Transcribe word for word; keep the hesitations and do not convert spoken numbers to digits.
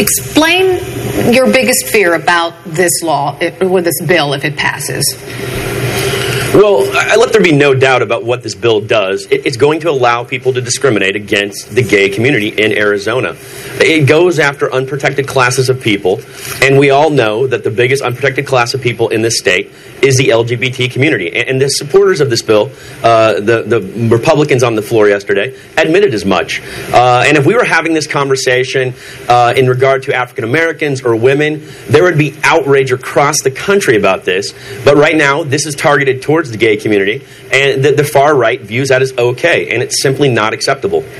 Explain your biggest fear about this law, or this bill, if it passes. Well, I let there be no doubt about what this bill does. It's going to allow people to discriminate against the gay community in Arizona. It goes after unprotected classes of people, and we all know that the biggest unprotected class of people in this state is the L G B T community. And the supporters of this bill, uh, the, the Republicans on the floor yesterday, admitted as much. Uh, and if we were having this conversation uh, in regard to African Americans or women, there would be outrage across the country about this. But right now, this is targeted towards the gay community, and the, the far right views that as okay, and it's simply not acceptable.